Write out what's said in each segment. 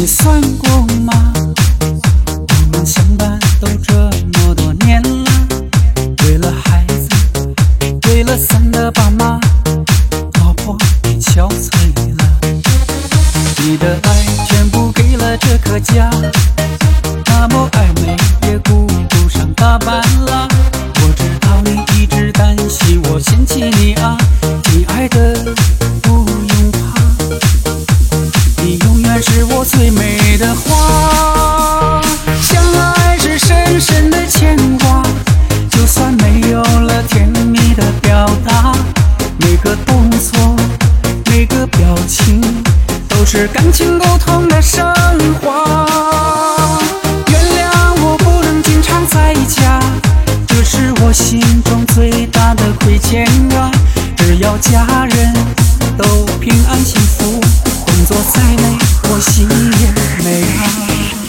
你算过吗？我们相伴都这么多年了，为了孩子，为了散的爸妈，老婆你憔悴了，你的爱全部给了这个家，那么暧昧也顾不上打扮了。我知道你一直担心我嫌弃你啊，亲爱的不用怕，你永远是我最美的花。相爱是深深的牵挂，就算没有了甜蜜的表达，每个动作每个表情都是感情沟通的升华。原谅我不能经常在家，这是我心中最大的亏欠啊。只要家人都平安幸福，工作再累我心也美啊。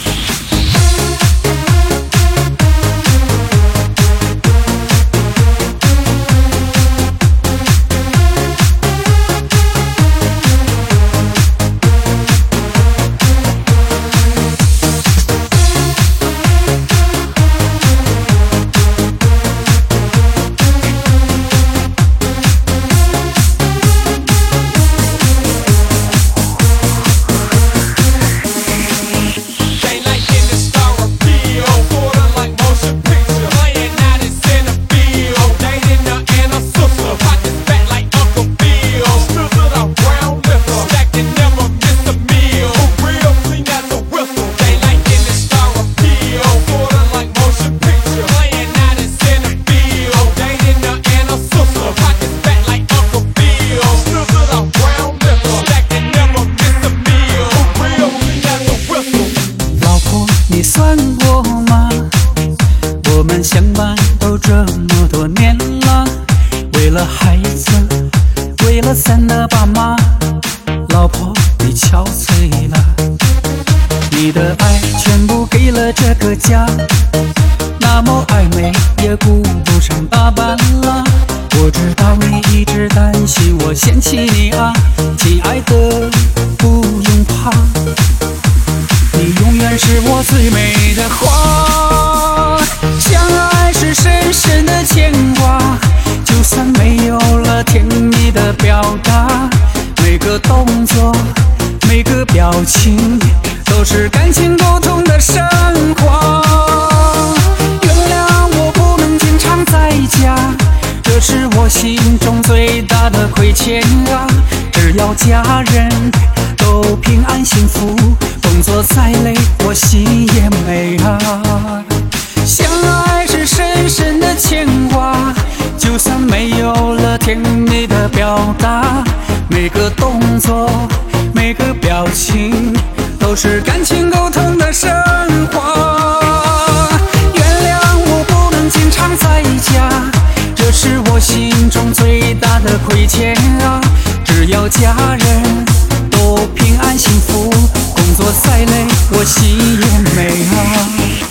你算过吗？我们相伴都这么多年了，为了孩子，为了散的爸妈，老婆你憔悴了，你的爱全部给了这个家，那么暧昧也顾不上打扮了。我知道你一直担心我嫌弃你啊，亲爱的不用怕，你永远是我最美的花。相爱是深深的牵挂，就算没有了甜蜜的表达，每个动作每个表情都是感情沟通的升华。原谅我不能经常在家，这是我心中最大的亏欠啊。只要家人都平安幸福，工作再累我心也美啊。相爱是深深的牵挂，就算没有了甜蜜的表达，每个动作每个表情都是感情沟通的升华。原谅我不能经常在家，这是我心中最大的亏欠啊。只要家人都平安幸福，工作再累我心也美啊。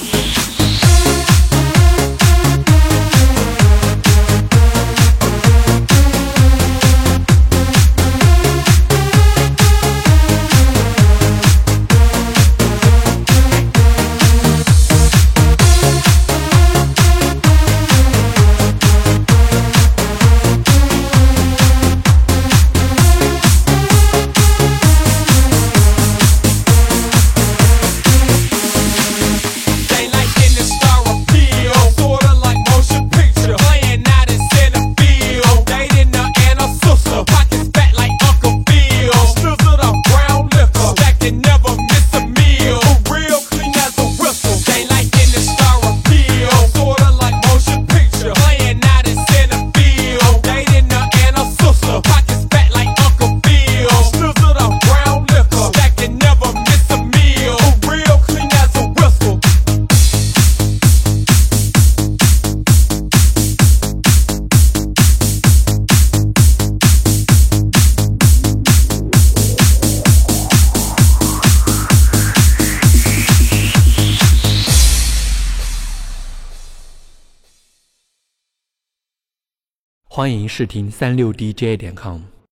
欢迎试听36DJ.com。